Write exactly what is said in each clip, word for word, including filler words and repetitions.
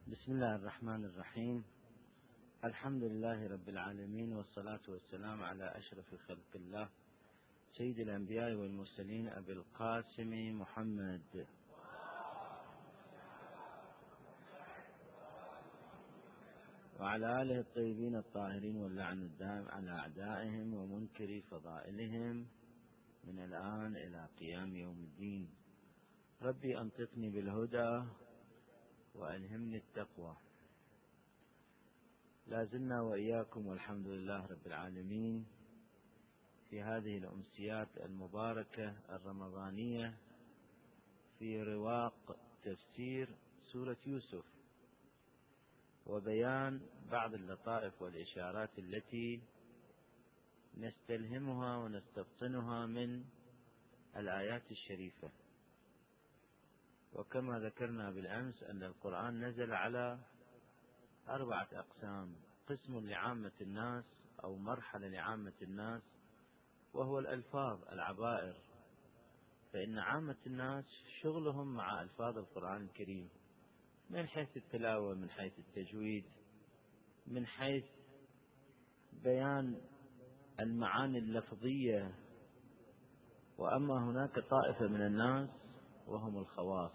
بسم الله الرحمن الرحيم. الحمد لله رب العالمين، والصلاة والسلام على أشرف خلق الله سيد الأنبياء والمرسلين أبي القاسم محمد وعلى آله الطيبين الطاهرين، واللعن الدائم على أعدائهم ومنكر فضائلهم من الآن إلى قيام يوم الدين. ربي أنطقني بالهدى وألهمني التقوى. لا زلنا وإياكم والحمد لله رب العالمين في هذه الأمسيات المباركة الرمضانية في رواق تفسير سورة يوسف، وبيان بعض اللطائف والإشارات التي نستلهمها ونستبطنها من الآيات الشريفة. وكما ذكرنا بالأمس أن القرآن نزل على أربعة أقسام: قسم لعامة الناس أو مرحلة لعامة الناس، وهو الألفاظ العبائر، فإن عامة الناس شغلهم مع ألفاظ القرآن الكريم من حيث التلاوة، من حيث التجويد، من حيث بيان المعاني اللفظية. وأما هناك طائفة من الناس وهم الخواص،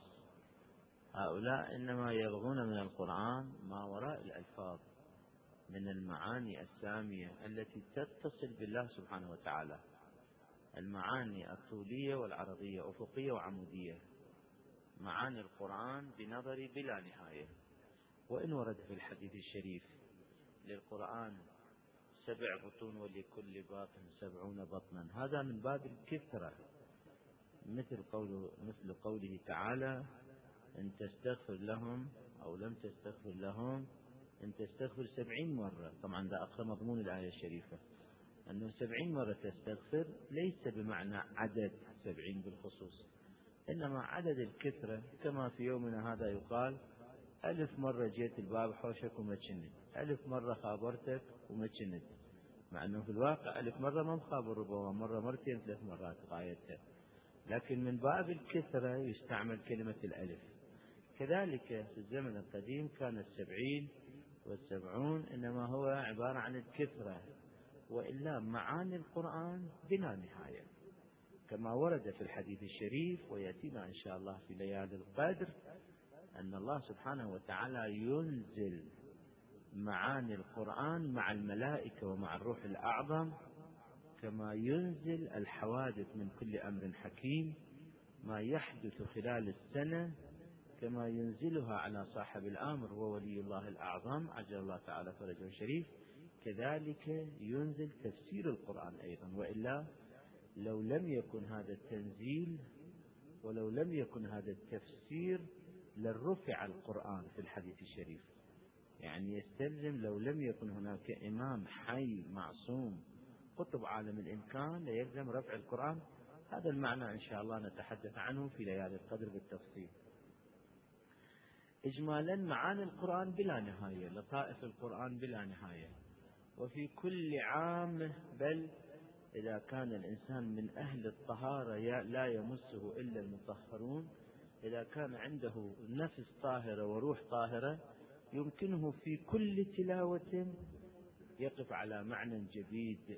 هؤلاء إنما يبغون من القرآن ما وراء الألفاظ من المعاني السامية التي تتصل بالله سبحانه وتعالى، المعاني الطولية والعرضية، أفقية وعمودية، معاني القرآن بنظر بلا نهاية. وإن ورد في الحديث الشريف للقرآن سبع بطون ولكل باطن سبعون بطنا، هذا من باب الكثرة، مثل قوله مثل قوله تعالى: إن تستغفر لهم أو لم تستغفر لهم إن تستغفر سبعين مرة. طبعا ده أقصى مضمون الآية الشريفة، أنه سبعين مرة تستغفر ليس بمعنى عدد سبعين بالخصوص، إنما عدد الكثرة. كما في يومنا هذا يقال: ألف مرة جيت الباب حوشك وما تشند، ألف مرة خابرتك وما تشند، مع أنه في الواقع ألف مرة ما مخابر، ربما مرة مرتين ثلاث مرات غايتها، لكن من باب الكثرة يستعمل كلمة الألف. كذلك في الزمن القديم كان السبعين والسبعون إنما هو عبارة عن الكثرة، وإلا معاني القرآن بلا نهاية، كما ورد في الحديث الشريف ويأتينا إن شاء الله في ليالي القدر أن الله سبحانه وتعالى ينزل معاني القرآن مع الملائكة ومع الروح الأعظم، كما ينزل الحوادث من كل أمر حكيم، ما يحدث خلال السنة كما ينزلها على صاحب الأمر وولي الله الأعظم عجل الله تعالى فرجه الشريف. كذلك ينزل تفسير القرآن أيضا، وإلا لو لم يكن هذا التنزيل ولو لم يكن هذا التفسير لرفع القرآن في الحديث الشريف. يعني يستلزم لو لم يكن هناك إمام حي معصوم قطب عالم الإمكان ليلزم رفع القرآن. هذا المعنى إن شاء الله نتحدث عنه في ليالي القدر بالتفصيل. إجمالا معاني القرآن بلا نهاية، لطائف القرآن بلا نهاية، وفي كل عام، بل إذا كان الإنسان من أهل الطهارة لا يمسه إلا المطهرون، إذا كان عنده نفس طاهرة وروح طاهرة يمكنه في كل تلاوة يقف على معنى جديد.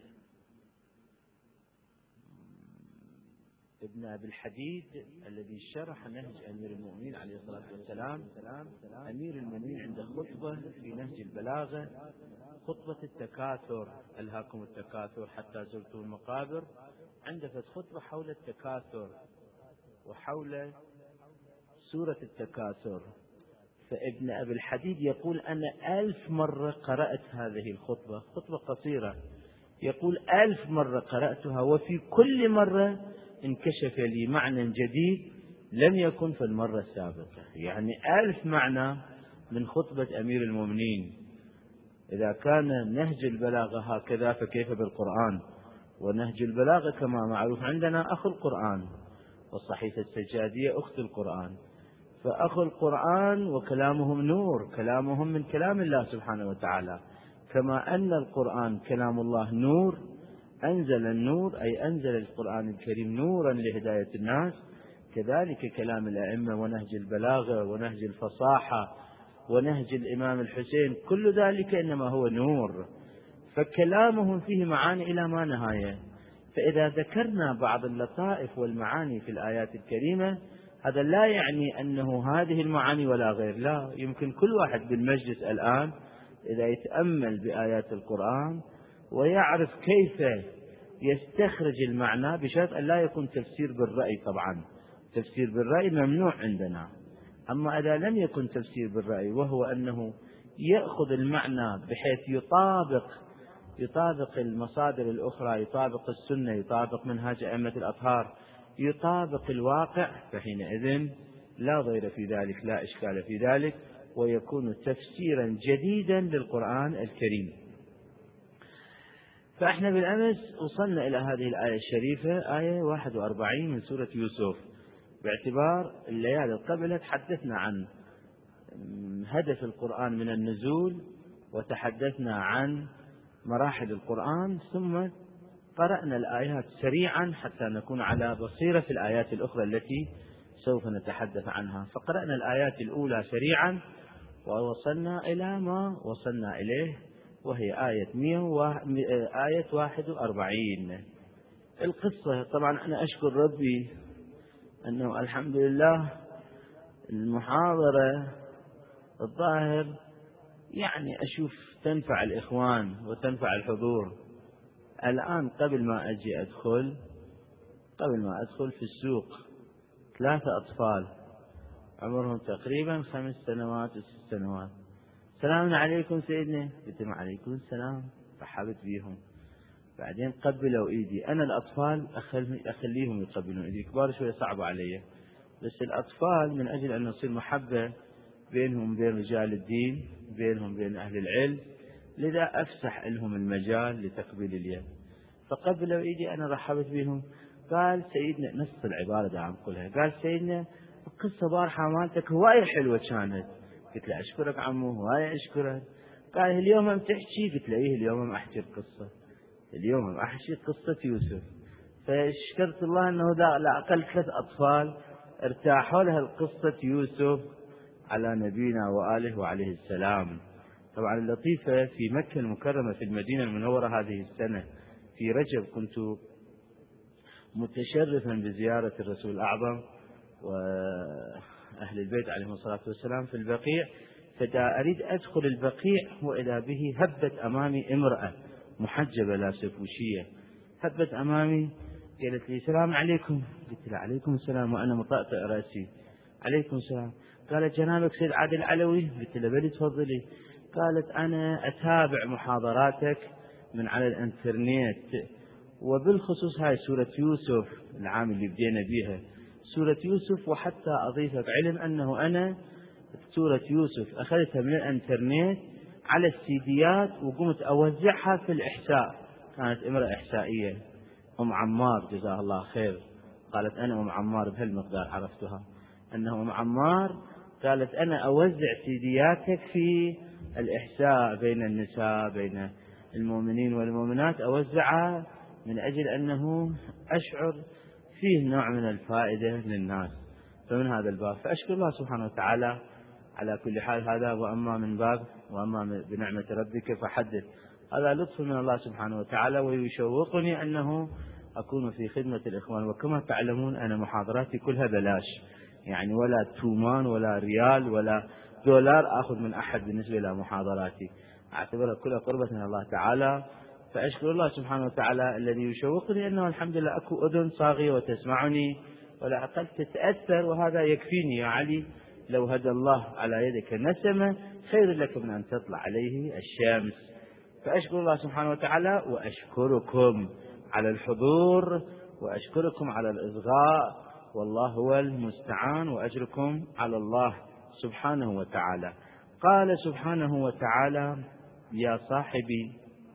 ابن أبي الحديد الذي شرح نهج أمير المؤمنين عليه الصلاة والسلام، أمير المؤمنين عند خطبة في نهج البلاغة، خطبة التكاثر، ألهاكم التكاثر حتى زرتم المقابر، عند خطبة حول التكاثر وحول سورة التكاثر. فابن أبي الحديد يقول: أنا ألف مرة قرأت هذه الخطبة، خطبة قصيرة، يقول ألف مرة قرأتها، وفي كل مرة انكشف لي معنى جديد لم يكن في المرة السابقة. يعني ألف معنى من خطبة أمير المؤمنين. إذا كان نهج البلاغة هكذا فكيف بالقرآن؟ ونهج البلاغة كما معروف عندنا أخو القرآن، والصحيفة السجادية أخت القرآن، فأخو القرآن وكلامهم نور، كلامهم من كلام الله سبحانه وتعالى. كما أن القرآن كلام الله نور، أنزل النور أي أنزل القرآن الكريم نورا لهداية الناس، كذلك كلام الأئمة ونهج البلاغة ونهج الفصاحة ونهج الإمام الحسين، كل ذلك إنما هو نور، فكلامهم فيه معاني إلى ما نهاية. فإذا ذكرنا بعض اللطائف والمعاني في الآيات الكريمة، هذا لا يعني أنه هذه المعاني ولا غير، لا، يمكن كل واحد بالمجلس الآن إذا يتأمل بآيات القرآن ويعرف كيف يستخرج المعنى، بشرط أن لا يكون تفسير بالرأي. طبعا تفسير بالرأي ممنوع عندنا، أما إذا لم يكن تفسير بالرأي وهو أنه يأخذ المعنى بحيث يطابق يطابق المصادر الأخرى، يطابق السنة، يطابق منهاج أئمة الأطهار، يطابق الواقع، فحينئذ لا ضير في ذلك، لا إشكال في ذلك، ويكون تفسيرا جديدا للقرآن الكريم. فإحنا بالأمس وصلنا إلى هذه الآية الشريفة، آية واحد وأربعين من سورة يوسف. باعتبار الليالي قبل تحدثنا عن هدف القرآن من النزول، وتحدثنا عن مراحل القرآن، ثم قرأنا الآيات سريعا حتى نكون على بصيرة في الآيات الأخرى التي سوف نتحدث عنها. فقرأنا الآيات الأولى سريعا ووصلنا إلى ما وصلنا إليه، وهي آية آية واحد وأربعين. القصة طبعا أنا أشكر ربي أنه الحمد لله المحاضرة الظاهر يعني أشوف تنفع الإخوان وتنفع الحضور. الآن قبل ما أجي أدخل قبل ما أدخل في السوق ثلاثة أطفال عمرهم تقريبا خمس سنوات وست سنوات، السلام عليكم سيدنا، قلت لهم عليكم السلام، رحبت بيهم. بعدين قبلوا إيدي. أنا الأطفال أخليهم يقبلون إيدي، كبار شوية صعبة علي، بس الأطفال من أجل أن نصير محبة بينهم بين رجال الدين، بينهم بين أهل العلم، لذا أفسح لهم المجال لتقبيل اليد. فقبلوا إيدي، أنا رحبت بهم. قال سيدنا، نص العبارة دا عم قولها، قال سيدنا القصة بارحة مالتك هواية حلوة كانت. قلت له أشكرك عمو، هواية أشكرك. قال اليوم هم تحكي؟ قلت له إيه اليوم هم أحكي القصة، اليوم هم أحكي قصة يوسف. فشكرت الله أنه لا أقل ثلاث أطفال ارتاحوا لها القصة يوسف على نبينا وآله وعليه السلام. طبعا اللطيفة في مكة المكرمة في المدينة المنورة هذه السنة في رجب كنت متشرفا بزيارة الرسول الأعظم وأهل البيت عليهم الصلاة والسلام في البقيع، فدا أريد أدخل البقيع وإذا به هبت أمامي امرأة محجبة لا سفوشية، هبت أمامي قالت لي السلام عليكم. قلت لها عليكم السلام وأنا مطأطئ رأسي. عليكم السلام. قالت جنابك سيد عادل العلوي؟ قلت لها بلي تفضلي. قالت أنا أتابع محاضراتك من على الانترنت، وبالخصوص هاي سورة يوسف العام اللي بدينا بيها سورة يوسف، وحتى أضيفك علم أنه أنا سورة يوسف أخذتها من الانترنت على السيديات وقمت أوزعها في الإحساء. كانت امرأة إحسائية أم عمار جزاها الله خير، قالت أنا أم عمار بهالمقدار عرفتها، أنه أم عمار قالت أنا أوزع سيدياتك في الإحساء بين النساء بين المؤمنين والمؤمنات، أوزعها من أجل أنه أشعر فيه نوع من الفائدة للناس. فمن هذا الباب فأشكر الله سبحانه وتعالى على كل حال. هذا وأما من باب وأما بنعمة ربك فحدث، هذا لطف من الله سبحانه وتعالى، ويشوقني أنه أكون في خدمة الإخوان. وكما تعلمون أنا محاضراتي كلها بلاش، يعني ولا تومان ولا ريال ولا دولار أخذ من أحد بالنسبة إلى محاضراتي، أعتبرها كلها قربة من الله تعالى. فأشكر الله سبحانه وتعالى الذي يشوقني أنه الحمد لله أكو أذن صاغية وتسمعني ولا أقل تتأثر، وهذا يكفيني يا علي. لو هدى الله على يدك نسمة خير لك من أن تطلع عليه الشمس. فأشكر الله سبحانه وتعالى، وأشكركم على الحضور، وأشكركم على الإصغاء، والله هو المستعان، وأجركم على الله سبحانه وتعالى. قال سبحانه وتعالى يا صاحبي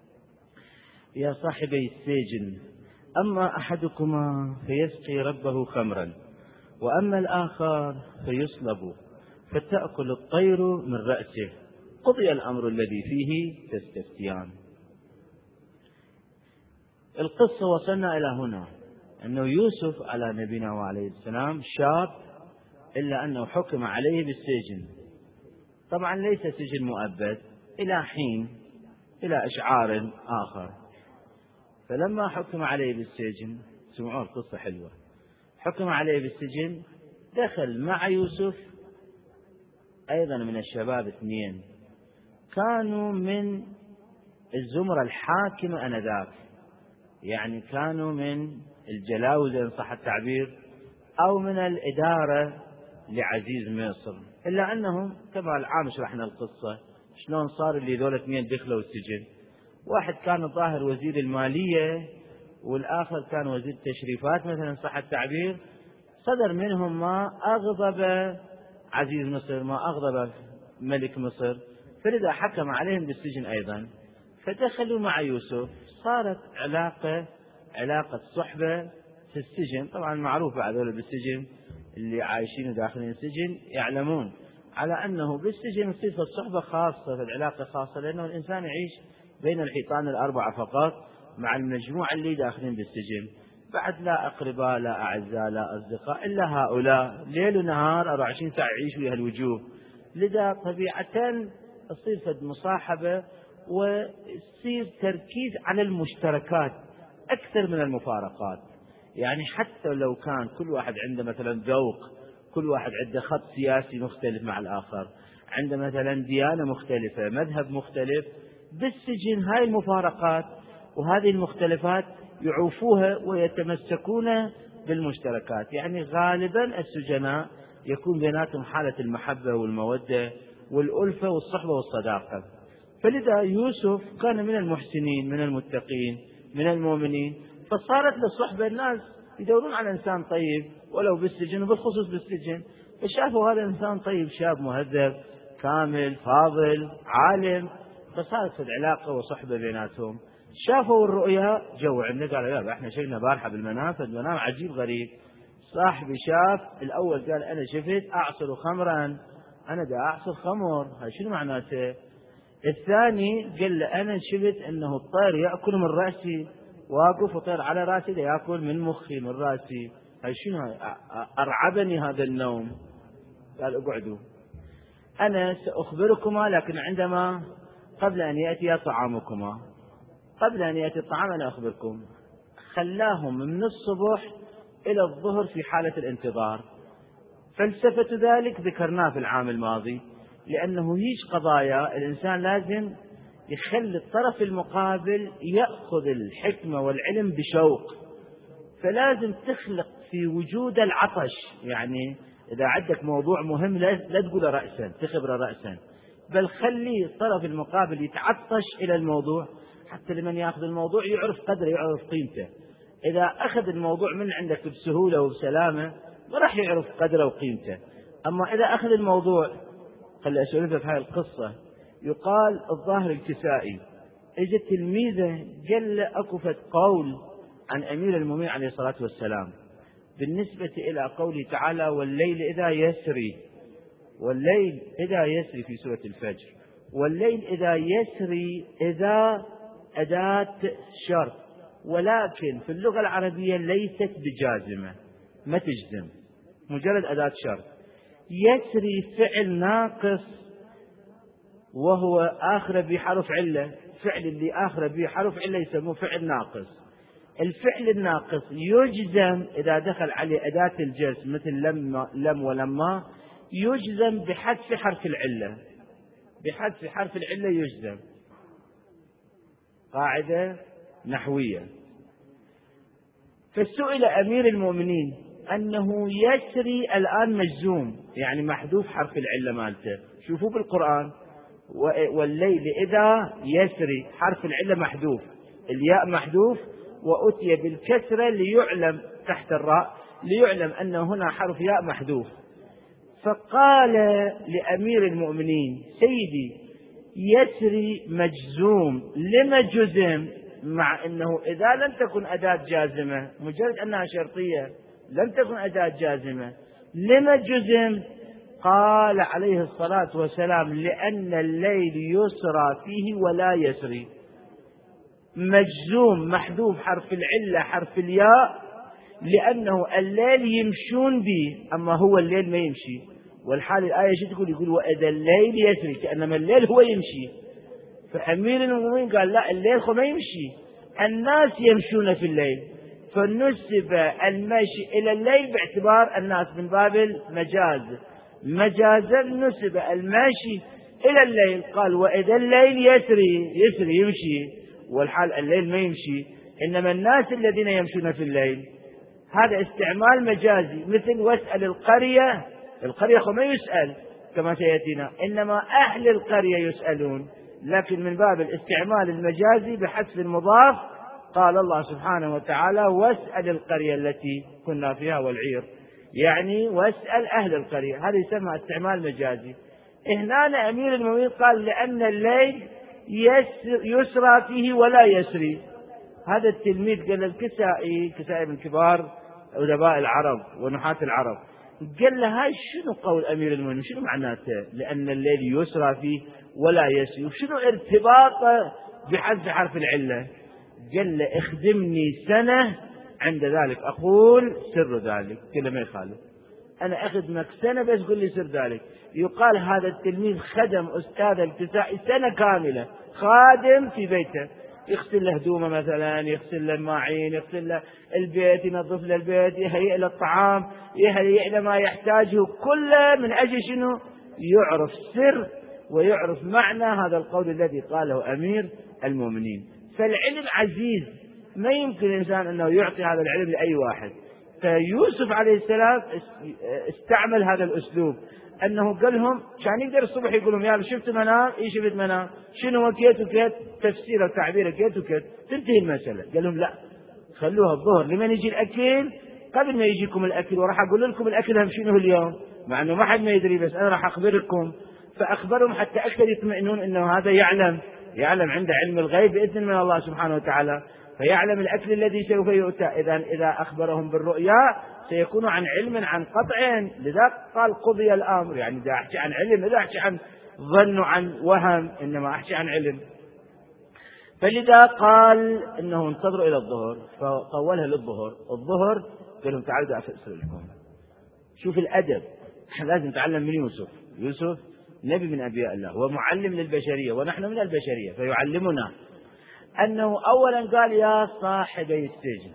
يا صاحبي السجن، أما أحدكما فيسقي ربه خمرا، وأما الآخر فيصلب فتأكل الطير من رأسه، قضي الأمر الذي فيه تستفتيان. القصة وصلنا إلى هنا، أنه يوسف على نبينا وعليه السلام شاب، إلا أنه حكم عليه بالسجن، طبعا ليس سجن مؤبد، إلى حين، إلى إشعار آخر. فلما حكم عليه بالسجن، سمعوا القصة حلوة، حكم عليه بالسجن، دخل مع يوسف أيضا من الشباب اثنين كانوا من الزمرة الحاكمة آنذاك، يعني كانوا من الجلاوزة إن صح التعبير، أو من الإدارة لعزيز مصر، إلا أنهم كما العام شرحنا القصة شلون صار اللي ذول اثنين دخلوا السجن. واحد كان الظاهر وزير المالية، والآخر كان وزير التشريفات مثلا صح التعبير. صدر منهم ما أغضب عزيز مصر، ما أغضب ملك مصر، فلذا حكم عليهم بالسجن أيضا. فدخلوا مع يوسف، صارت علاقة علاقة صحبة في السجن. طبعا معروف هذول بالسجن اللي عايشين داخلين السجن يعلمون على أنه بالسجن صفة الصحبة خاصة، في العلاقة خاصة، لأنه الإنسان يعيش بين الحيطان الأربعة فقط مع المجموعة اللي داخلين بالسجن، بعد لا أقرباء لا أعزاء لا أصدقاء إلا هؤلاء، ليل ونهار أربعة وعشرين ساعة يعيشوا ويا الوجوه. لذا طبيعة تصير فد مصاحبة ويصير تركيز على المشتركات أكثر من المفارقات. يعني حتى لو كان كل واحد عنده مثلا ذوق، كل واحد عنده خط سياسي مختلف مع الآخر، عنده مثلا ديانة مختلفة، مذهب مختلف، بالسجن هاي المفارقات وهذه المختلفات يعوفوها ويتمسكون بالمشتركات. يعني غالبا السجناء يكون بيناتهم حالة المحبة والمودة والألفة والصحبة والصداقة. فلذا يوسف كان من المحسنين، من المتقين، من المؤمنين، فصارت للصحبة الناس يدورون على إنسان طيب ولو بالسجن، وبالخصوص بالسجن، فشافوا هذا إنسان طيب، شاب مهذب كامل فاضل عالم، فصارت في العلاقة وصحبة بيناتهم. شافوا الرؤيا جو عنده، قالوا يا احنا شفنا بارحة بالمنام، فالمنام عجيب غريب. صاحبي شاف الأول قال أنا شفت أعصر خمرا، أنا دا أعصر خمر، هاي شنو معناته؟ الثاني قال له أنا شفت أنه الطير يأكل من رأسي، واقف وطير على رأسي دا يأكل من مخي من رأسي، هاي شنو هاي؟ أرعبني هذا النوم. قال اقعدوا أنا سأخبركما، لكن عندما قبل أن يأتي طعامكما، قبل أن يأتي الطعام أنا أخبركم. خلاهم من الصبح إلى الظهر في حالة الانتظار. فلسفة ذلك ذكرناه في العام الماضي، لأنه هيج قضايا الإنسان لازم يخلي الطرف المقابل يأخذ الحكمة والعلم بشوق، فلازم تخلق في وجود العطش. يعني إذا عندك موضوع مهم لا تقول رأسا تخبر رأسا، بل خلي الطرف المقابل يتعطش إلى الموضوع، حتى لمن يأخذ الموضوع يعرف قدره يعرف قيمته. إذا أخذ الموضوع من عندك بسهولة وبسلامة ما راح يعرف قدره وقيمته. أما إذا أخذ الموضوع، خلي أسولفك هاي القصة. يقال الظاهر الكسائي اجت تلميذه قال له أكفت قول عن أمير المؤمنين عليه الصلاة والسلام بالنسبة إلى قوله تعالى والليل إذا يسري، والليل إذا يسري في سورة الفجر، والليل إذا يسري إذا أداة شرط، ولكن في اللغة العربية ليست بجازمة، ما تجزم، مجرد أداة شرط. يسري فعل ناقص وهو آخر بحرف علة، فعل اللي آخر بحرف علة يسموه فعل ناقص. الفعل الناقص يجزم إذا دخل عليه أداة الجزم مثل لم, لم ولما، يجزم بحذف حرف العلة، بحذف حرف العلة يجزم. قاعدة نحوية. فسئل أمير المؤمنين أنه يسري الآن مجزوم، يعني محذوف حرف العلة مالته. شوفوا بالقرآن والليل إذا يسري حرف العلة محذوف، الياء محذوف وأتي بالكسرة ليعلم تحت الراء، ليعلم أنه هنا حرف ياء محذوف. فقال لأمير المؤمنين سيدي يسري مجزوم، لما جزم؟ مع أنه إذا لم تكن أداة جازمة، مجرد أنها شرطية لم تكن أداة جازمة، لما جزم؟ قال عليه الصلاة والسلام لأن الليل يسرى فيه ولا يسري. مجزوم محذوف حرف العلة حرف الياء، لأنه الليل يمشون به أما هو الليل ما يمشي، والحال الآية شو تقول؟ يقول وإذا الليل يسري، كأنما الليل هو يمشي. فأمير المؤمنين قال لا، الليل هو ما يمشي، الناس يمشون في الليل، فنسب المشي إلى الليل باعتبار الناس من باب المجاز، مجازا نسب المشي إلى الليل. قال وإذا الليل يسري، يسري يمشي، والحال الليل ما يمشي، إنما الناس الذين يمشون في الليل. هذا استعمال مجازي، مثل واسأل القرية، القرية ما يسأل كما سيأتينا، إنما أهل القرية يسألون، لكن من باب الاستعمال المجازي بحذف المضاف قال الله سبحانه وتعالى واسأل القرية التي كنا فيها والعير، يعني واسأل أهل القرية، هذا يسمى استعمال مجازي. هنا أمير المؤمنين قال لأن الليل يسرى فيه ولا يسري. هذا التلميذ قال الكسائي، كسائي من كبار أدباء العرب ونحاة العرب، قال له هاي شنو قول أمير المؤمنين، شنو معناته لأن الليل يسرى فيه ولا يسري، وشنو ارتباطه بحذف حرف العلة؟ قال له اخدمني سنة عند ذلك أقول سر ذلك. قال ما يخالف، أنا أخدمك سنة بس قل لي سر ذلك. يقال هذا التلميذ خدم أستاذ الكسائي سنة كاملة، خادم في بيته، يغسل له هدومه مثلا، يغسل له الماعين، يغسل له البيت، ينظف له البيت، يهيئ له الطعام، يهيئ له ما يحتاجه كله، من أجل شنو؟ يعرف سر ويعرف معنى هذا القول الذي قاله أمير المؤمنين. فالعلم عزيز، ما يمكن الإنسان أنه يعطي هذا العلم لأي واحد. فيوسف عليه السلام استعمل هذا الأسلوب، أنه قال لهم كان يقدر الصبح يقول لهم يا شفت منام، إيه شفت منام، شنو وكيت وكيت، تفسير وتعبير كيت وكيت، تنتهي المسألة. قال لهم لا، خلوها الظهر لمن يجي الأكل، قبل ما يجيكم الأكل، وراح أقول لكم الأكل هم شنو اليوم، مع أنه ما حد ما يدري، بس أنا راح أخبركم. فأخبرهم حتى أكثر يطمئنون أنه هذا يعلم، يعلم عنده علم الغيب بإذن من الله سبحانه وتعالى، فيعلم الأكل الذي سوف يؤتى. إذا إذا أخبرهم بالرؤيا سيكون عن علم عن قطع، لذا قال قضي الأمر. يعني إذا أحكي عن علم، إذا أحكي عن ظن وعن وهم، إنما أحكي عن علم. فلذا قال إنه انتظروا إلى الظهر، فطولها للظهر. الظهر قال لهم تعالوا أفسر لكم. شوف الأدب، احنا لازم نتعلم من يوسف. يوسف نبي من أنبياء الله، هو معلم للبشرية ونحن من البشرية، فيعلمنا أنه أولا قال يا صاحبي السجن،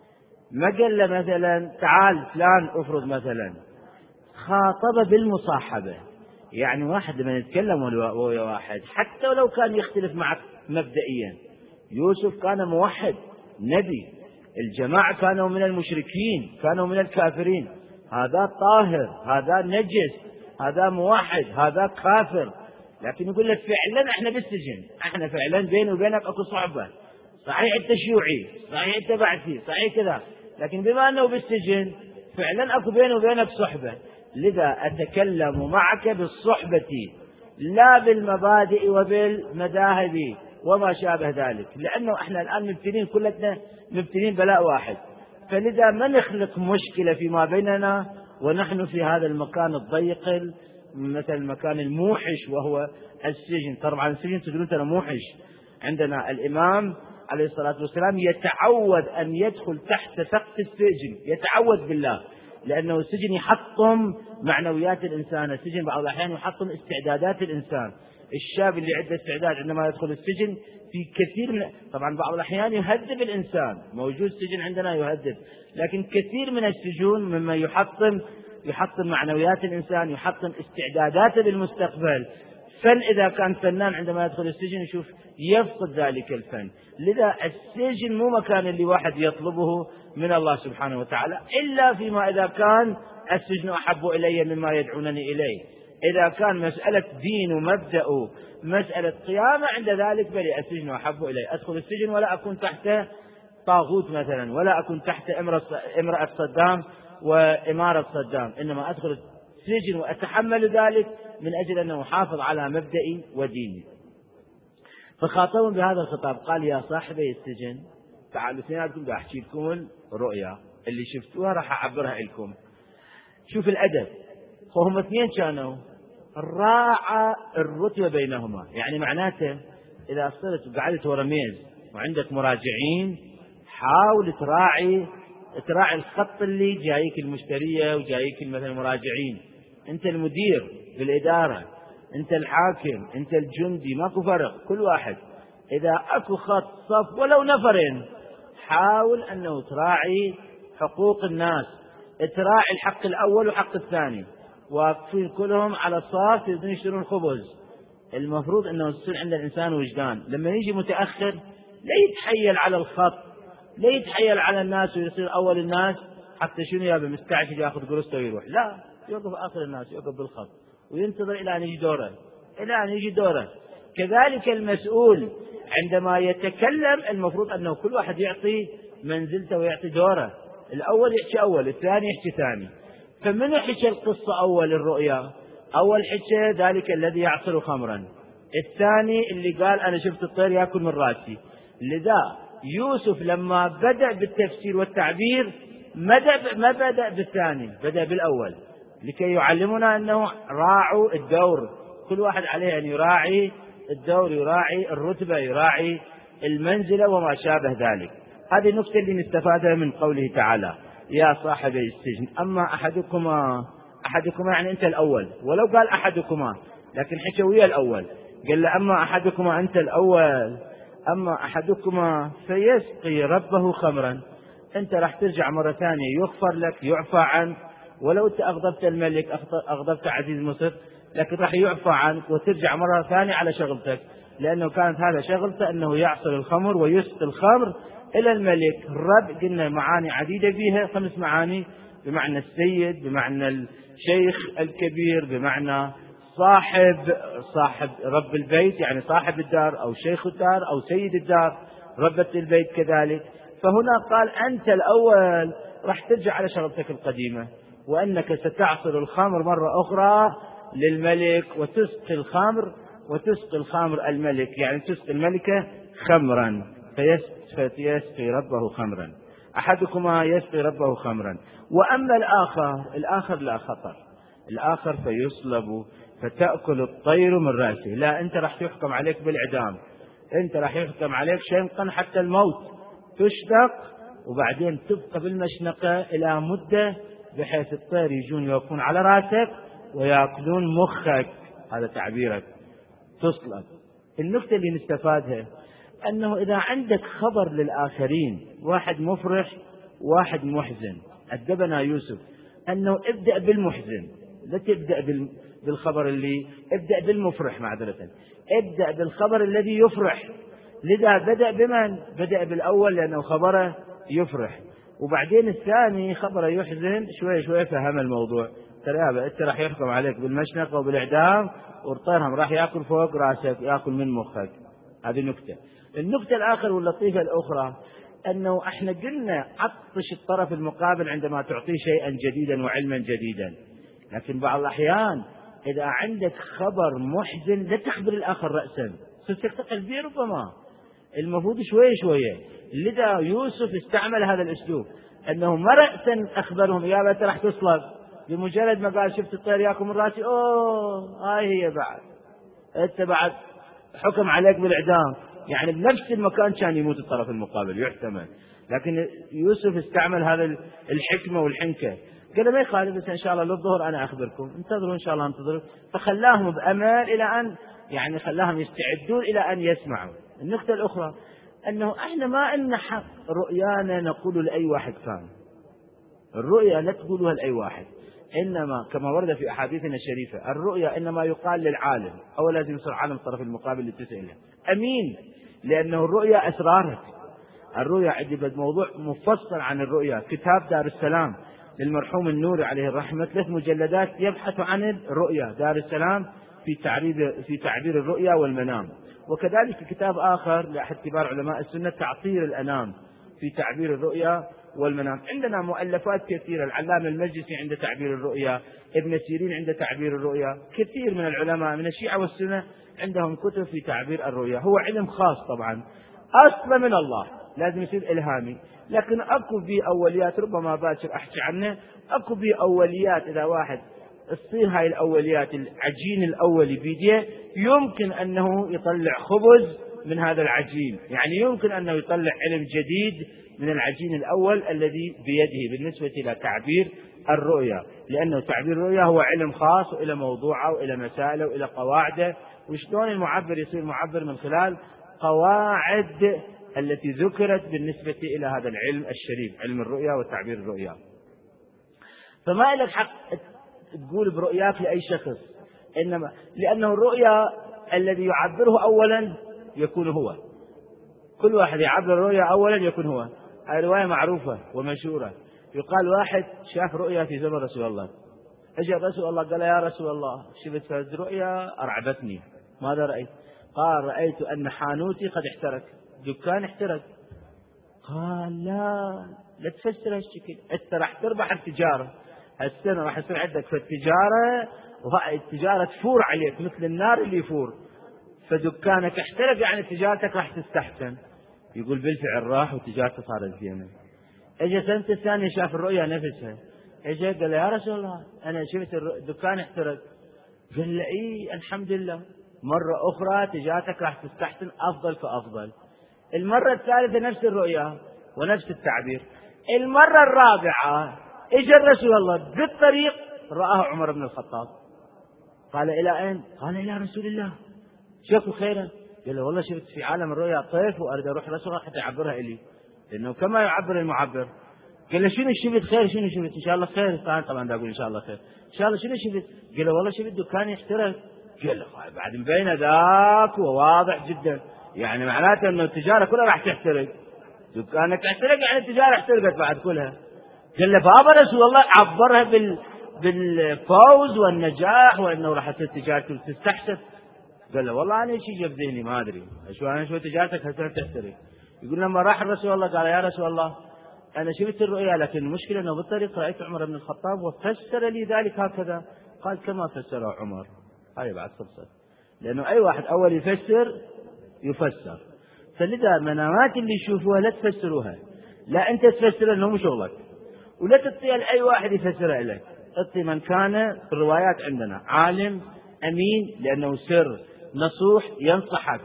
ما قال له مثلا تعال فلان افرض مثلا، خاطب بالمصاحبة. يعني واحد لما يتكلم ويا واحد حتى ولو كان يختلف معك مبدئيا، يوسف كان موحد نبي، الجماعة كانوا من المشركين، كانوا من الكافرين، هذا طاهر، هذا نجس، هذا موحد، هذا كافر، لكن يقول لك فعلا احنا بالسجن، احنا فعلا بيني وبينك اكو صعبة، صحيح انت شيوعي، صحيح انت بعثي، صحيح كذا، لكن بما انه بالسجن فعلا اكو بيني وبينك صحبة، لذا اتكلم معك بالصحبة لا بالمبادئ وبالمذاهب وما شابه ذلك، لانه احنا الان مبتلين، كلنا مبتلين بلاء واحد، فلذا ما نخلق مشكلة فيما بيننا ونحن في هذا المكان الضيق، مثل المكان الموحش وهو السجن. طبعا السجن تدرون ترى موحش. عندنا الإمام عليه الصلاة والسلام يتعود أن يدخل تحت سقف السجن، يتعود بالله، لأنه السجن يحطم معنويات الإنسان، السجن بعض الأحيان يحطم استعدادات الإنسان. الشاب اللي عنده استعداد عندما يدخل السجن في كثير من، طبعا بعض الأحيان يهذب الإنسان، موجود سجن عندنا يهذب، لكن كثير من السجون مما يحطم يحطم معنويات الإنسان، يحطم استعداداته للمستقبل. فن إذا كان فنان عندما يدخل السجن يشوف يفقد ذلك الفن. لذا السجن مو مكان اللي واحد يطلبه من الله سبحانه وتعالى، إلا فيما إذا كان السجن أحب إلي مما يدعونني إليه. إذا كان مسألة دين ومبدأ مسألة قيامة، عند ذلك بلي السجن أحب إلي، أدخل السجن ولا أكون تحت طاغوت مثلا، ولا أكون تحت امرأة صدام وإمارة صدام، إنما أدخل السجن وأتحمل ذلك من أجل أنه حافظ على مبدئي وديني. فخاطبهم بهذا الخطاب، قال يا صاحبي السجن تعالوا اثنيناتكم بدي أحكي لكم الرؤيا اللي شفتوها راح أعبرها لكم. شوف الأدب، فهم اثنين كانوا، راعى الرتبة بينهما، يعني معناته إذا صرت وقعدت ورا ميز وعندك مراجعين، حاول تراعي تراعي الخط اللي جايك المشترية وجايك مثلا المراجعين، أنت المدير بالإدارة، أنت الحاكم، أنت الجندي، ماكو فرق، كل واحد إذا أكو خط صف ولو نفرين حاول أنه تراعي حقوق الناس، تراعي الحق الأول والحق الثاني، واقفين كلهم على صف يريدون يشترون خبز. المفروض أنه يصير عند الإنسان وجدان، لما يجي متأخر لا يتحيل على الخط، لا يتحيل على الناس ويصير أول الناس حتى شنو يابا مستعجل ياخذ قرصته ويروح، لا، يوقف آخر الناس، يوقف بالخط وينتظر إلى أن يجي دوره، إلى أن يجي دوره. كذلك المسؤول عندما يتكلم المفروض أنه كل واحد يعطي منزلته ويعطي دوره، الأول يحكي أول، الثاني يحكي ثاني. فمن حكى القصة أول الرؤيا؟ أول حكى ذلك الذي يعصر خمرا، الثاني اللي قال أنا شفت الطير يأكل من رأسي. لذا يوسف لما بدأ بالتفسير والتعبير ما بدأ بالثاني، بدأ بالأول، لكي يعلمنا أنه راعوا الدور، كل واحد عليه أن يراعي الدور، يراعي الرتبة، يراعي المنزلة وما شابه ذلك. هذه النقطة اللي نستفادها من قوله تعالى يا صاحبي السجن أما أحدكما، أحدكما يعني أنت الأول، ولو قال أحدكما لكن حكى ويا الأول، قال له أما أحدكما أنت الأول، أما أحدكما فيسقي ربه خمرا، أنت راح ترجع مرة ثانية يغفر لك يعفى عنك، ولو أنت أغضبت الملك أغضبت عزيز مصر لكن راح يعفى عنك وترجع مرة ثانية على شغلتك، لأنه كانت هذا شغلته أنه يعصر الخمر ويسقي الخمر إلى الملك. الرب قلنا معاني عديدة فيها، خمس معاني، بمعنى السيد، بمعنى الشيخ الكبير، بمعنى صاحب صاحب رب البيت يعني صاحب الدار أو شيخ الدار أو سيد الدار، ربة البيت كذلك. فهنا قال أنت الأول راح ترجع على شغلتك القديمة، وأنك ستعصر الخمر مرة أخرى للملك وتسقي الخمر وتسقي الخمر الملك، يعني تسقي الملكة خمرا فيسقي ربه خمرا، أحدكما يسقي ربه خمرا. وأما الآخر، الآخر لا خطر، الآخر فيصلب فتأكل الطير من رأسه، لا أنت راح يحكم عليك بالإعدام، أنت راح يحكم عليك شنقا حتى الموت، تشنق وبعدين تبقى بالمشنقة إلى مدة بحيث الطير يجون يوقفون على رأسك ويأكلون مخك، هذا تعبيرك، تصلب. النقطة اللي نستفادها أنه إذا عندك خبر للآخرين، واحد مفرح واحد محزن، أدبنا يوسف أنه ابدأ بالمحزن، لا تبدأ بالخبر اللي، ابدأ بالمفرح معذرة، ابدأ بالخبر الذي يفرح. لذا بدأ بمن؟ بدأ بالأول لأنه خبره يفرح، وبعدين الثاني خبره يحزن، شوي شوي فهم الموضوع، ترى أنت راح يحكم عليك بالمشنقة وبالإعدام والطيرهم راح يأكل فوق رأسك، يأكل من مخك. هذه نكتة. النكتة الآخر واللطيفة الأخرى أنه احنا قلنا عطش الطرف المقابل عندما تعطيه شيئا جديدا وعلما جديدا، لكن بعض الأحيان إذا عندك خبر محزن لا تخبر الآخر رأسا، ستستقل به ربما، المفروض شوية شوية. لذا يوسف استعمل هذا الأسلوب أنه ما رأسا أخبرهم يا بنت راح تصلب، بمجرد ما قال شفت الطير ياكل من رأسي، أوه هاي هي بعد أنت بعد حكم عليك بالإعدام، يعني بنفس المكان كان يموت الطرف المقابل يحتمل. لكن يوسف استعمل هذا الحكمة والحنكة، قال ما يخالف بس إن شاء الله للظهر أنا أخبركم، انتظروا إن شاء الله انتظروا، فخلاهم بأمل إلى أن يعني خلاهم يستعدون إلى أن يسمعوا. النقطة الأخرى أنه إحنا ما إن حق رؤيانا نقول لأي واحد كان، الرؤيا لا تقولها لأي واحد، إنما كما ورد في أحاديثنا الشريفة الرؤيا إنما يقال للعالم، أو لازم يصير عالم الطرف المقابل اللي تسأله أمين، لأنه الرؤيا أسرارك. الرؤيا عندي موضوع مفصل عن الرؤيا، كتاب دار السلام للمرحوم النوري عليه الرحمة، ثلاث مجلدات يبحث عن الرؤيا، دار السلام في تعبير في تعبير الرؤيا والمنام. وكذلك كتاب آخر لأحد كبار علماء السنة تعطير الأنام في تعبير الرؤيا والمنام. عندنا مؤلفات كثيرة، العلامة المجلسي عند تعبير الرؤيا، ابن سيرين عند تعبير الرؤيا، كثير من العلماء من الشيعة والسنة عندهم كتب في تعبير الرؤيا. هو علم خاص طبعا أصلا من الله، لازم يصير إلهامي، لكن أكو به أوليات ربما باكر أحكي عنه، أكو به أوليات إذا واحد تصير هاي الأوليات العجين الأولي بيديه يمكن أنه يطلع خبز من هذا العجين، يعني يمكن أنه يطلع علم جديد من العجين الأول الذي بيده بالنسبة إلى تعبير الرؤيا، لأنه تعبير الرؤيا هو علم خاص وإلى موضوعه وإلى مسائله وإلى قواعده، وشلون المعبر يصير معبر من خلال قواعد التي ذكرت بالنسبة إلى هذا العلم الشريف، علم الرؤيا وتعبير الرؤيا. فما لك حق تقول برؤياك لأي شخص، إنما لأنه الرؤيا الذي يعبره أولا يكون هو، كل واحد يعبر الرؤيا أولا يكون هو. هذه رواية معروفة ومشهورة، يقال واحد شاف رؤيا في زمن رسول الله، اجى رسول الله قال يا رسول الله شفت هذه الرؤيا أرعبتني، ماذا رأيت؟ قال رأيت أن حانوتي قد احترق، دكان احترق. قال لا لا تفسر هالشكل، انت راح تربح التجارة هالسنة، راح يصير عندك في التجارة وهاي التجارة تفور عليك مثل النار اللي يفور، فدكانك احترق يعني تجارتك راح تستحسن. يقول بالفعل راح وتجارته صارت زينة. اجى سنة الثانية شاف الرؤيا نفسها، اجى قال يا رسول الله انا شفت الدكان احترق. قال له اي الحمد لله، مرة اخرى تجارتك راح تستحسن افضل فافضل. المرة الثالثة نفس الرؤيا ونفس التعبير. المرة الرابعة اجى الرسول الله بالطريق رآه عمر بن الخطاب، قال الى اين؟ قال الى رسول الله، شافوا خيرا؟ قال له والله شفت في عالم الرؤيا طيف واريد اروح رسول الله حتى يعبرها الي، لانه كما يعبر المعبر. قال له شنو شفت خير؟ شنو شفت؟ ان شاء الله خير. قال طبعا دا اقول ان شاء الله خير. ان شاء الله شنو شفت؟ قال له والله شفت دكاني احترق. قال له بعد مبين ذاك وواضح جدا، يعني معناته انه التجاره كلها راح تحترق، دكانك احترق يعني التجاره احترقت بعد كلها. قال له بابا رسول الله عبرها بال بالفوز والنجاح وانه راح تصير تجارته تستحسن. قال له والله انا شيء جاب ذهني ما ادري شو انا شو تجارتك هسه تحترق. يقول لما راح الرسول الله قال يا رسول الله انا شفت الرؤيا، لكن المشكله انه بالطريق رايت عمر بن الخطاب وفسر لي ذلك هكذا. قال كما فسره عمر. هاي بعد خلصت، لانه اي واحد اول يفسر يفسر. فلذا المنامات اللي يشوفوها لا تفسروها، لا انت تفسر انه مو شغلك، ولا تعطيها لاي واحد يفسرها لك. اعطي من كان في الروايات عندنا عالم امين، لانه سر نصوح ينصحك،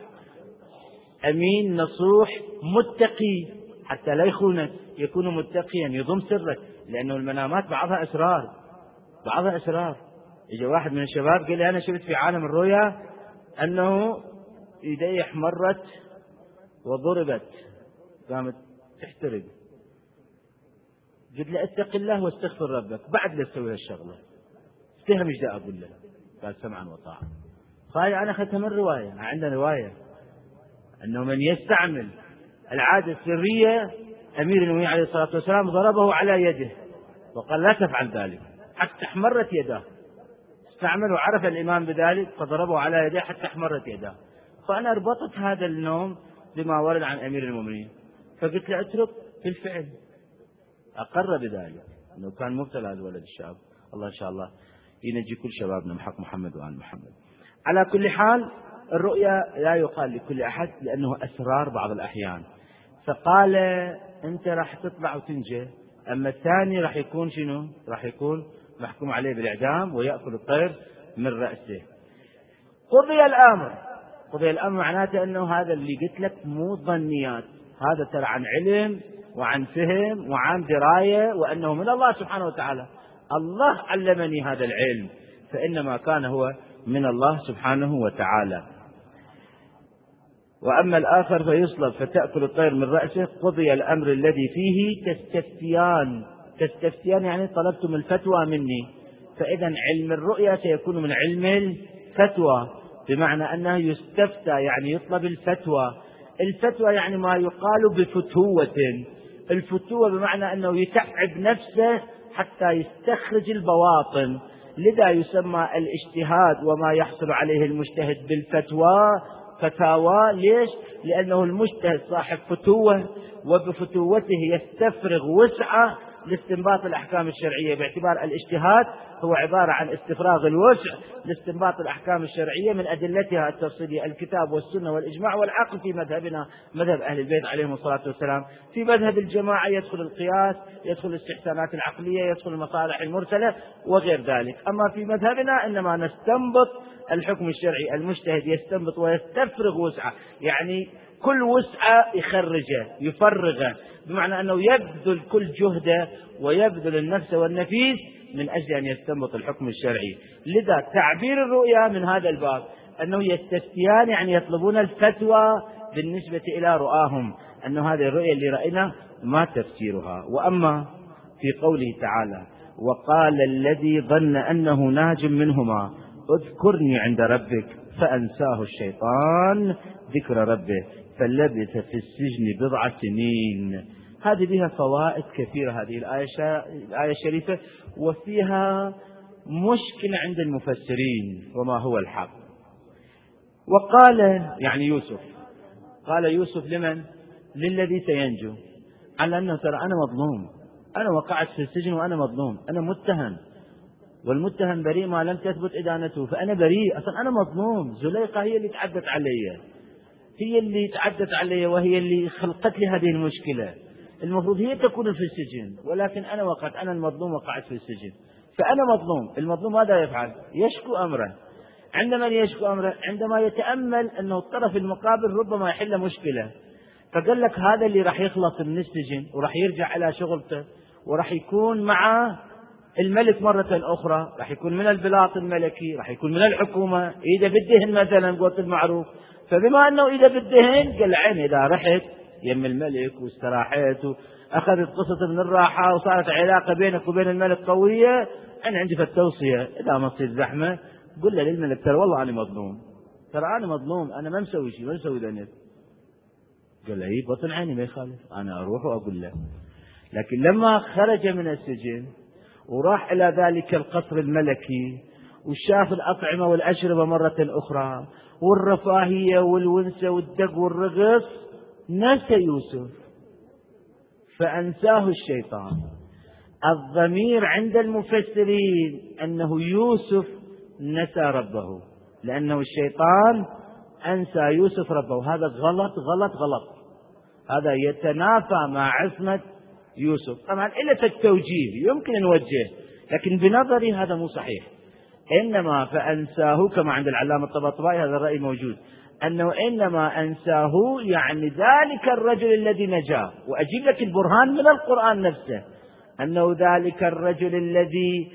امين نصوح متقي حتى لا يخونك، يكون متقيا يضم سرك، لانه المنامات بعضها اسرار، بعضها اسرار. اجى واحد من الشباب قال لي انا شفت في عالم الرؤيا انه يديه احمرت وضربت قامت تحترق. قلت له اتق الله واستغفر ربك بعد لا تسوي هالشغله، افتهم ايش دا اقول له. قال سمعا وطاعه. قال انا اخذتها من روايه، عندنا روايه انه من يستعمل العاده السريه امير المؤمنين عليه الصلاه والسلام ضربه على يده وقال لا تفعل ذلك حتى احمرت يداه. استعمل وعرف الامام بذلك فضربه على يده حتى احمرت يداه. فانا اربطت هذا النوم بما ورد عن امير المؤمنين، فقلت له اترك. بالفعل اقر بذلك انه كان مبتلى هذا الولد الشاب. الله ان شاء الله ينجي كل شبابنا بحق محمد وآل محمد. على كل حال الرؤيا لا يقال لكل أحد لأنه أسرار بعض الأحيان. فقال أنت راح تطلع وتنجي، أما الثاني راح يكون شنو؟ راح يكون محكوم عليه بالإعدام ويأكل الطير من رأسه. قضي الأمر. قضي الأمر معناته أنه هذا اللي قلت لك مو ظنيات، هذا ترى عن علم وعن فهم وعن دراية، وأنه من الله سبحانه وتعالى. الله علمني هذا العلم، فإنما كان هو من الله سبحانه وتعالى. وأما الآخر فيصلب فتأكل الطير من رأسه. قضي الأمر الذي فيه تستفتيان. تستفتيان يعني طلبتم الفتوى مني، فإذا علم الرؤيا سيكون من علم الفتوى، بمعنى أنه يستفتى يعني يطلب الفتوى. الفتوى يعني ما يقال بفتوة. الفتوة بمعنى أنه يتعب نفسه حتى يستخرج البواطن، لذا يسمى الاجتهاد وما يحصل عليه المجتهد بالفتوى فتاوى. ليش؟ لأنه المجتهد صاحب فتوة، وبفتوته يستفرغ وسعة لاستنباط الأحكام الشرعية، باعتبار الاجتهاد هو عبارة عن استفراغ الوسع لاستنباط الأحكام الشرعية من أدلتها التفصيلية الكتاب والسنة والإجماع والعقل. في مذهبنا مذهب أهل البيت عليهم الصلاة والسلام. في مذهب الجماعة يدخل القياس، يدخل الاستحسانات العقلية، يدخل المصالح المرسلة وغير ذلك. أما في مذهبنا إنما نستنبط الحكم الشرعي، المجتهد يستنبط ويستفرغ وسعة، يعني كل وسعة يخرجه يفرغه، بمعنى أنه يبذل كل جهده ويبذل النفس والنفيس من أجل أن يستنبط الحكم الشرعي. لذا تعبير الرؤيا من هذا الباب أنه يستفتيان، يعني يطلبون الفتوى بالنسبة إلى رؤاهم، أن هذه الرؤيا اللي رأينا ما تفسيرها. وأما في قوله تعالى: وقال الذي ظن أنه ناج منهما اذكرني عند ربك فأنساه الشيطان ذكر ربه فلبث في السجن بضع سنين. هذه بها فوائد كثيرة هذه الآية الشريفة، وفيها مشكلة عند المفسرين وما هو الحق. وقال يعني يوسف، قال يوسف لمن؟ للذي سينجو، على أنه ترى أنا مظلوم، أنا وقعت في السجن وأنا مظلوم، أنا متهم، والمتهم بريء ما لم تثبت إدانته، فأنا بريء، أصلا أنا مظلوم. زليقة هي اللي تعدت علي، هي اللي تعدت علي وهي اللي خلقت لي هذه المشكلة، المفروض هي تكون في السجن، ولكن أنا وقعت، أنا المظلوم وقعت في السجن، فأنا مظلوم. المظلوم ماذا يفعل؟ يشكو أمره. عندما يشكو أمره، عندما يتأمل أنه الطرف المقابل ربما يحل مشكلة، فقال لك هذا اللي راح يخلص من السجن وراح يرجع إلى شغلته وراح يكون مع الملك مرة أخرى، راح يكون من البلاط الملكي، راح يكون من الحكومة، إذا بدهن مثلا قوة المعروف. فبما أنه إذا بدهن قال عين، إذا رحت يم الملك واستراحت وأخذت قصة من الراحة وصارت علاقة بينك وبين الملك قوية، أنا عندي في التوصية إذا ما تصير زحمة قل له للملك ترى والله أنا مظلوم، ترى أنا مظلوم، أنا ما مسوي شيء، ما مسوي ذنب. قال له إيه بطن عيني ما يخالف، أنا أروح وأقول له. لكن لما خرج من السجن وراح إلى ذلك القصر الملكي وشاف الأطعمة والأشربة مرة أخرى والرفاهية والونسة والدق والرغص، نسى يوسف فأنساه الشيطان. الضمير عند المفسرين أنه يوسف نسى ربه، لأنه الشيطان أنسى يوسف ربه. هذا غلط غلط غلط، هذا يتنافى مع عصمة يوسف. طبعا إلا التوجيه يمكن أن نوجه، لكن بنظري هذا مو صحيح. إنما فأنساه كما عند العلامة الطباطبائي هذا الرأي موجود، أنه إنما أنساه يعني ذلك الرجل الذي نجا. وأجيب لك البرهان من القرآن نفسه، أنه ذلك الرجل الذي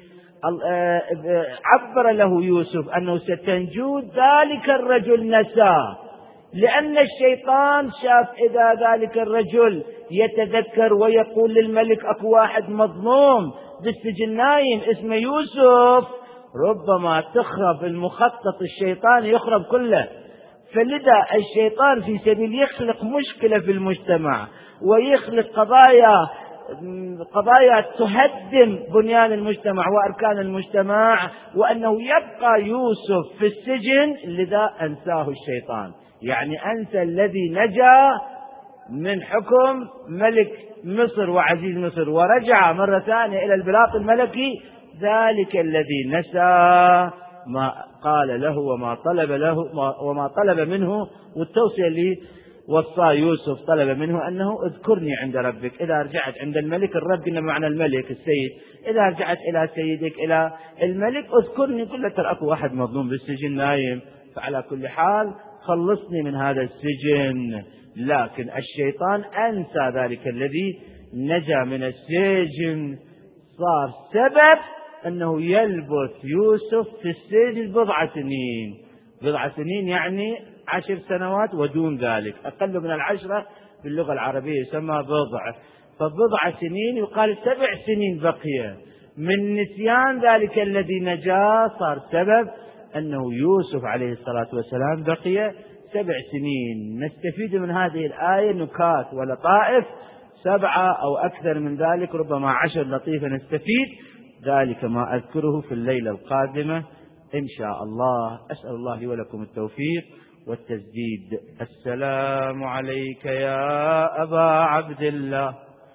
عبر له يوسف أنه ستنجو، ذلك الرجل نساه، لأن الشيطان شاف إذا ذلك الرجل يتذكر ويقول للملك أكو واحد مظلوم بالسجن نايم اسمه يوسف، ربما تخرب المخطط الشيطاني، يخرب كله. فلذا الشيطان في سبيل يخلق مشكلة في المجتمع ويخلق قضايا قضايا تهدم بنيان المجتمع وأركان المجتمع، وأنه يبقى يوسف في السجن، لذا أنساه الشيطان. يعني أنسى الذي نجا من حكم ملك مصر وعزيز مصر ورجع مرة ثانية إلى البلاط الملكي، ذلك الذي نسى ما قال له وما طلب له وما طلب منه، والتوصية اللي وصى يوسف طلب منه أنه اذكرني عند ربك. إذا رجعت عند الملك، الرب قلنا معنى الملك السيد، إذا رجعت إلى سيدك إلى الملك اذكرني، قل له ترى أكو واحد مظلوم بالسجن نايم، فعلى كل حال خلصني من هذا السجن. لكن الشيطان أنسى ذلك الذي نجا من السجن، صار سبب أنه يلبث يوسف في السجن بضع سنين. بضع سنين يعني عشر سنوات ودون ذلك، أقل من العشرة باللغة العربية يسمى بضع. فبضع سنين يقال سبع سنين بقية من نسيان ذلك الذي نجا، صار سبب أنه يوسف عليه الصلاة والسلام بقي سبع سنين. نستفيد من هذه الآية نكات ولطائف سبعة أو أكثر من ذلك، ربما عشر لطيفة نستفيد، ذلك ما أذكره في الليلة القادمة إن شاء الله. أسأل الله لي ولكم التوفيق والتسديد. السلام عليك يا أبا عبد الله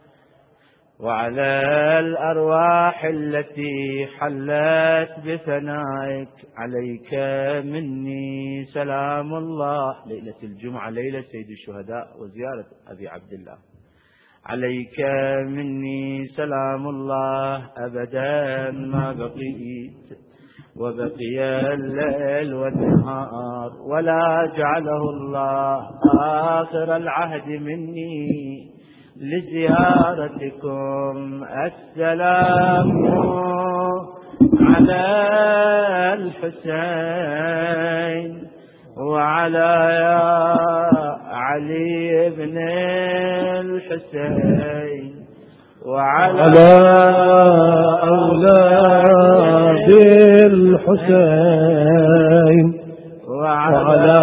وعلى الأرواح التي حلت بثنائك، عليك مني سلام الله. ليلة الجمعة ليلة سيد الشهداء وزيارة أبي عبد الله. عليك مني سلام الله أبدا ما بقيت، وبقي الليل والنهار، ولا جعله الله آخر العهد مني لزيارتكم. السلام على الحسين وعلى علي بن الحسين وعلى أولاد الحسين وعلى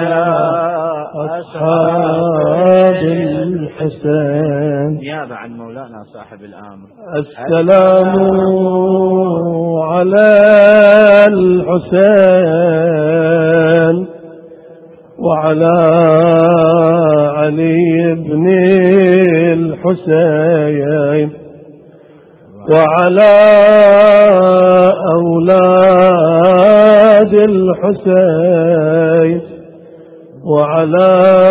أصحاب الحسين. نيابة عن مولانا صاحب الأمر. السلام على الحسين وعلى علي بن الحسين وعلى أولاد الحسين وعلى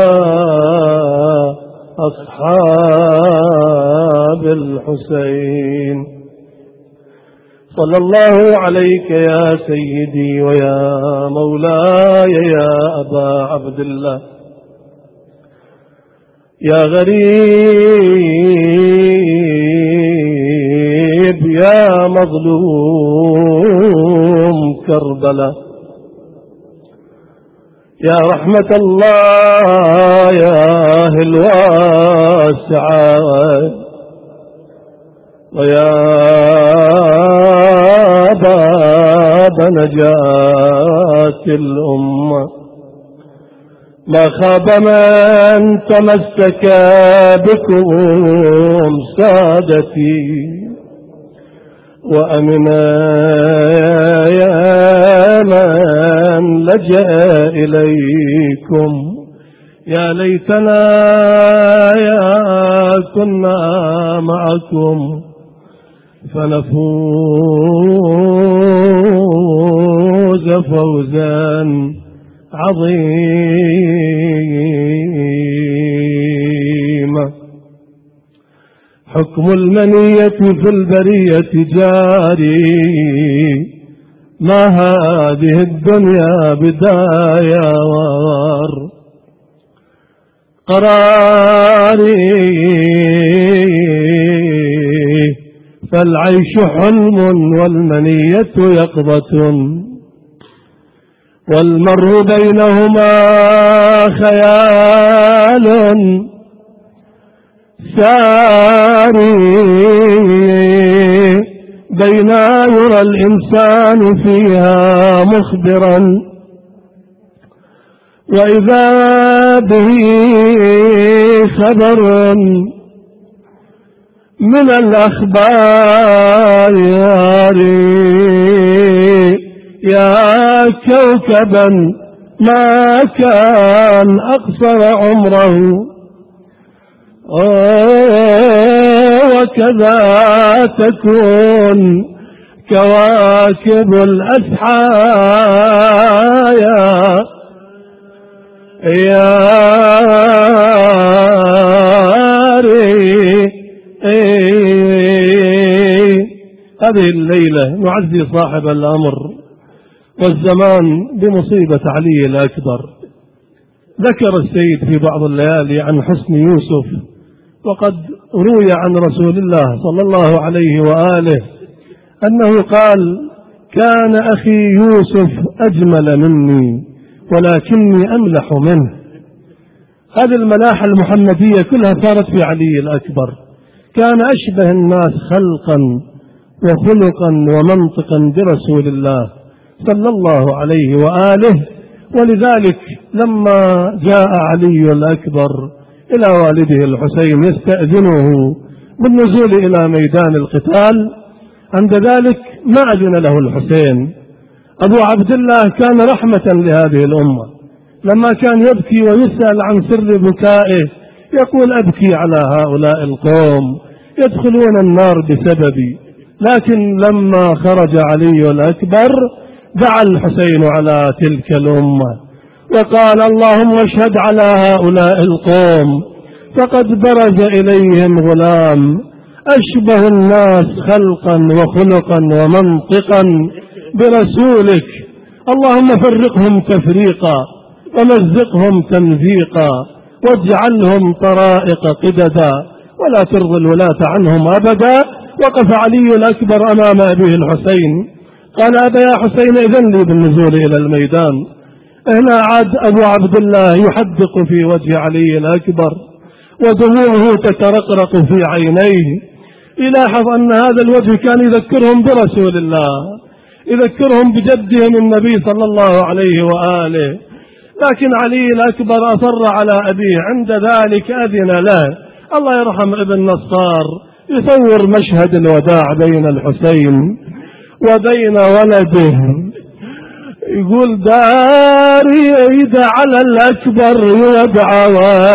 أصحاب الحسين. صلى الله عليك يا سيدي ويا مولاي يا أبا عبد الله، يا غريب يا مظلوم كربلاء، يا رحمة الله يا أهل الواسعة، ويا باب نجاة الأمة. ما خاب من تمسك بكم سادتي، وأمنا يا من لجأ إليكم. يا ليتنا يا كنا معكم فنفوز فوزا عظيما. حكم المنية في البرية جاري، ما هذه الدنيا بداية وار قراري، فالعيش حلم والمنية يقظة، والمر بينهما خيال ساري، بين يرى الإنسان فيها مخبرا، وإذا به خبر من الأخبار يا كوكبا ما كان أقصر عمره، وكذا تكون كواكب الأسحايا يا هذه الليلة نعزي صاحب الأمر والزمان بمصيبة علي الأكبر. ذكر السيد في بعض الليالي عن حسن يوسف، وقد روي عن رسول الله صلى الله عليه وآله أنه قال: كان أخي يوسف أجمل مني ولكني أملح منه. هذه الملاحة المحمدية كلها صارت في علي الأكبر. كان أشبه الناس خلقا وخلقا ومنطقا برسول الله صلى الله عليه وآله. ولذلك لما جاء علي الأكبر إلى والده الحسين يستأذنه بالنزول إلى ميدان القتال، عند ذلك ما أذن له الحسين. أبو عبد الله كان رحمة لهذه الأمة، لما كان يبكي ويسأل عن سر بكائه يقول: أبكي على هؤلاء القوم يدخلون النار بسببي. لكن لما خرج علي الأكبر دعا الحسين على تلك الأمة وقال: اللهم اشهد على هؤلاء القوم، فقد برز إليهم غلام أشبه الناس خلقا وخلقا ومنطقا برسولك. اللهم فرقهم تفريقا ومزقهم تمزيقا واجعلهم طرائق قددا ولا ترضي الولاة عنهم أبدا. وقف علي الأكبر أمام أبيه الحسين قال: أبا يا حسين إذن لي بالنزول إلى الميدان. هنا عاد أبو عبد الله يحدق في وجه علي الأكبر ودموعه تترقرق في عينيه. يلاحظ أن هذا الوجه كان يذكرهم برسول الله، يذكرهم بجدهم النبي صلى الله عليه وآله. لكن علي الأكبر أصر على أبيه. عند ذلك أذن له الله يرحم ابن نصار يصور مشهد الوداع بين الحسين وبين ولده. يقول: داري إذا على الأكبر يودع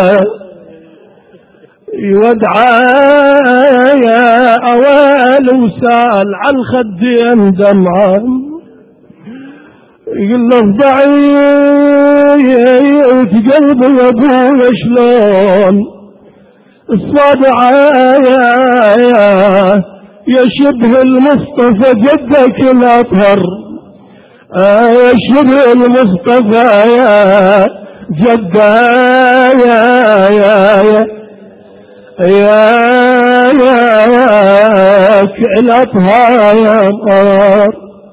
يودع يا أوال وسال على الخدين دمعا. يقول له: ضعي قلبي يا ابويا شلون الصدع يا شبه المصطفى جدك الأطهر، يا شبه المصطفى يا جدا يا يا يا يا الأطهر يا طهر.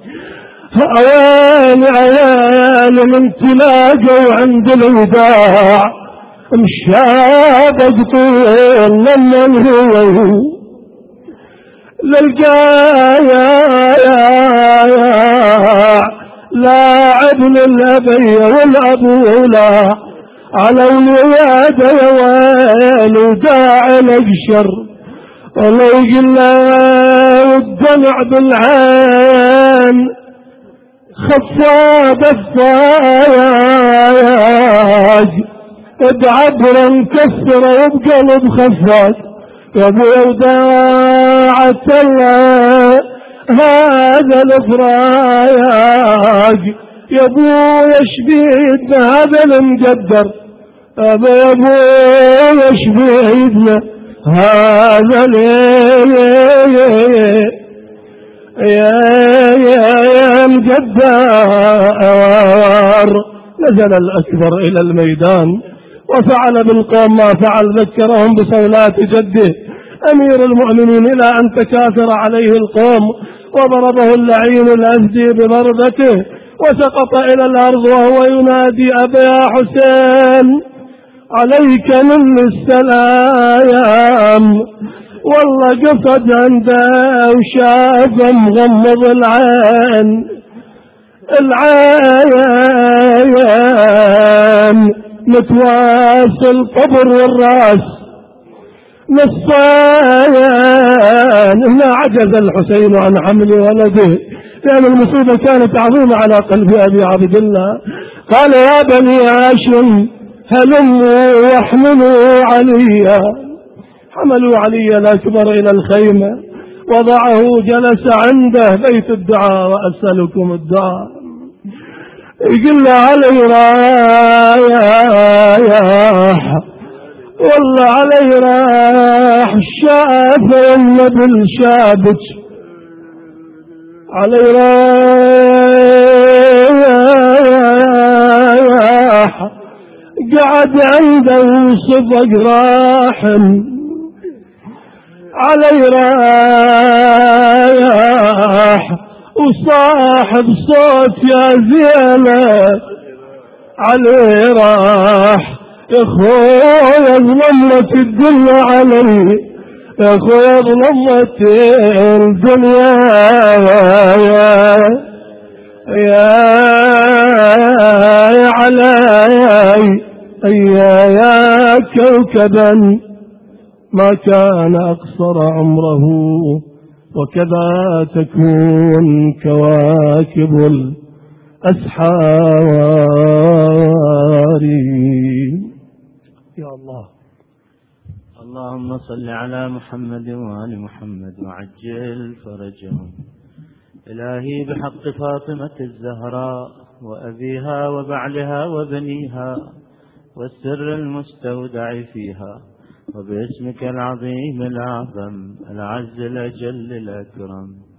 عيال عيال من تلاقوا عند الوداع مشابق طول لما الهوى للقايا لا عدل الأبي والأبو لا على الولادة يا ويل وداع الأقشر ولا يقل والدمع بالعين خفاض الصاياج بعبر مكسرة وبقلب خفاض يا ابو وداعة الله هذا الافراج يا ابو يشبيدنا هذا المقدر يا ابو يشبيدنا هذا يا يا يا مقدر. نزل الأكبر إلى الميدان وفعل بالقوم ما فعل، ذكرهم بصولات جده أمير المؤمنين إلى أن تكاثر عليه القوم وضربه اللعين الأزدي بضربته وسقط إلى الأرض وهو ينادي: أبا يا حسين عليك من السلام. والله قصد عنده وشاف مغمض العين العين متواصل قبر والراس نصان. هنا عجز الحسين عن حمل ولده لأن المصيبة كانت عظيمة على قلب أبي عبد الله. قال: يا بني هاشم هلموا واحملوا عليا. حملوا علي الأكبر إلى الخيمة وضعه جلس عنده بيت الدعاء وأسألكم الدعاء. يقول علي رايح والله علي راح شاف النبي الشابك علي رايح قعد عنده صفق راحم علي رايح وصاحب صوت يا زينب علي راح يا اخويا ظلمت الدنيا علي يا اخويا ظلمت الدنيا يا يا علي يا يا كوكبا ما كان أقصر عمره وكذا تكون كواكب الأسحار. يا الله. اللهم صل على محمد وآل محمد وعجل فرجهم. إلهي بحق فاطمة الزهراء وأبيها وبعلها وبنيها والسر المستودع فيها وباسمك العظيم الأعظم العز الأجل الأكرم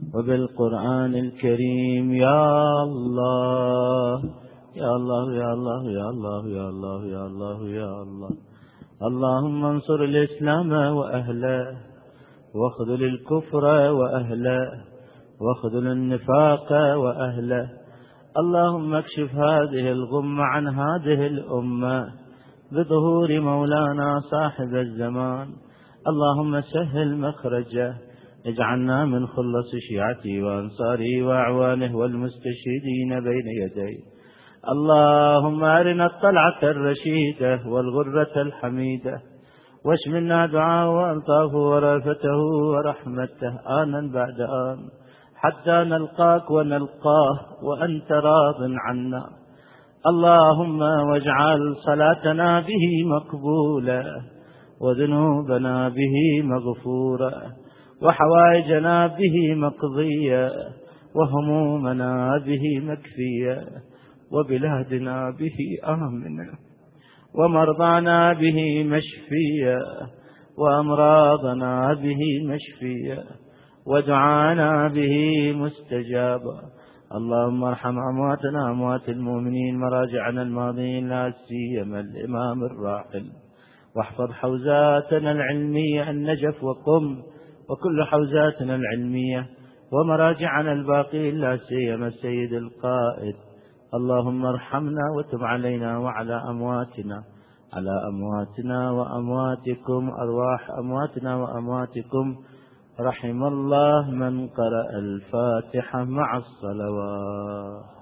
وبالقرآن الكريم يا الله يا الله يا الله يا الله يا الله يا الله يا الله. اللهم انصر الإسلام وأهله، واخذل الكفر وأهله، واخذل النفاق وأهله. اللهم اكشف هذه الغمة عن هذه الأمة بظهور مولانا صاحب الزمان. اللهم سهل مخرجه، اجعلنا من خلص شيعته وأنصاره وأعوانه والمستشهدين بين يديه. اللهم أرنا الطلعة الرشيدة والغرة الحميدة، واشملنا دعاءه وألطافه ورافته ورحمته آنا بعد آن، حتى نلقاك ونلقاه وأنت راض عنا. اللهم واجعل صلاتنا به مقبولة، وذنوبنا به مغفورة، وحوائجنا به مقضية، وهمومنا به مكفية، وبلادنا به آمنة، ومرضانا به مشفية، وأمراضنا به مشفية، ودعانا به مستجابا. اللهم ارحم أمواتنا أموات المؤمنين مراجعنا الماضين، لا سيما الإمام الراحل، واحفظ حوزاتنا العلمية النجف وقم، وكل حوزاتنا العلمية، ومراجعنا الباقين لا سيما السيد القائد. اللهم ارحمنا وتب علينا وعلى أمواتنا، على أمواتنا وأمواتكم، أرواح أمواتنا وأمواتكم. رحم الله من قرأ الفاتحة مع الصلوات.